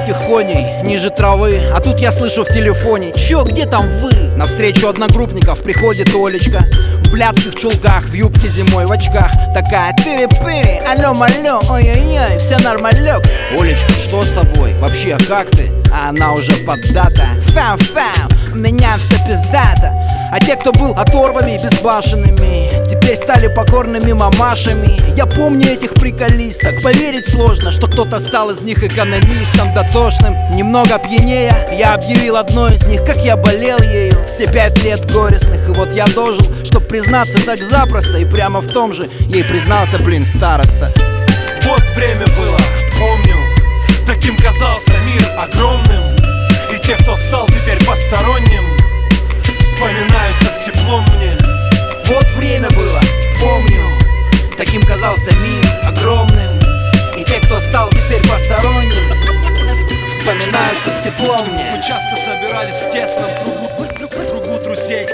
этих коней ниже травы, а тут я слышу в телефоне: чё, где там вы? Навстречу одногруппников приходит Олечка в блядских чулках, в юбке зимой, в очках. Такая: тыри-пыри, алё-малё, ой-ой-ой, всё нормалёк. Олечка, что с тобой? Вообще, как ты? А она уже поддата: фам-фам, у меня всё пиздато. А те, кто был оторвами безбашенными, теперь стали покорными мамашами. Я помню этих приколисток. Поверить сложно, что кто-то стал из них экономистом дотошным. Немного пьянее я объявил одной из них, как я болел ею все 5 лет горестных. И вот я дожил, чтоб признаться так запросто, и прямо в том же ей признался, блин, староста. Вот время было, помню, таким казался мир огромным. И те, кто стал теперь посторонним, вспоминаются с теплом мне. Вот время было, помню, таким казался мир огромным. И те, кто стал теперь посторонним, вспоминаются с теплом мне. Мы часто собирались в тесном кругу друзей.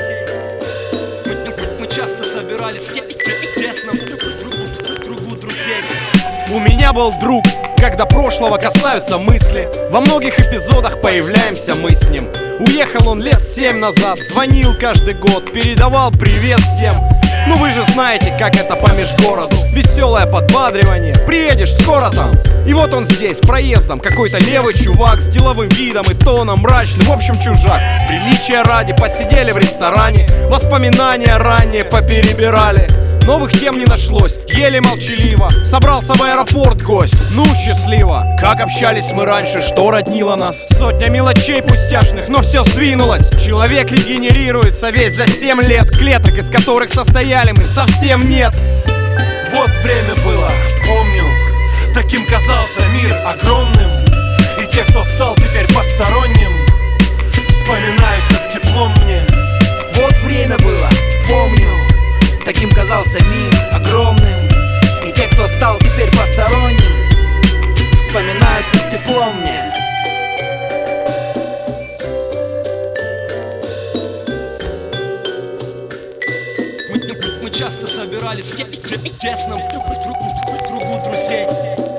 Мы часто собирались в тесном кругу друзей. У меня был друг, когда прошлого касаются мысли. Во многих эпизодах появляемся мы с ним. Уехал он лет 7 назад, звонил каждый год, передавал привет всем. Ну вы же знаете, как это по межгороду. Веселое подбадривание, приедешь скоро там. И вот он здесь, проездом, какой-то левый чувак с деловым видом и тоном мрачным, в общем чужак. Приличия ради посидели в ресторане, воспоминания ранее поперебирали. Новых тем не нашлось, еле молчаливо собрался в аэропорт гость, ну счастливо. Как общались мы раньше, что роднило нас? Сотня мелочей пустяшных, но все сдвинулось. Человек регенерируется весь за 7 лет. Клеток, из которых состояли мы, совсем нет. Вот время было, помню, таким казался мир огромным. И те, кто стал теперь посторонним, вспоминаются с теплом мне. Вот время было, помню, таким казался мир огромным. И те, кто стал теперь посторонним, вспоминаются с теплом мне. Мы часто собирались в тесном кругу друзей.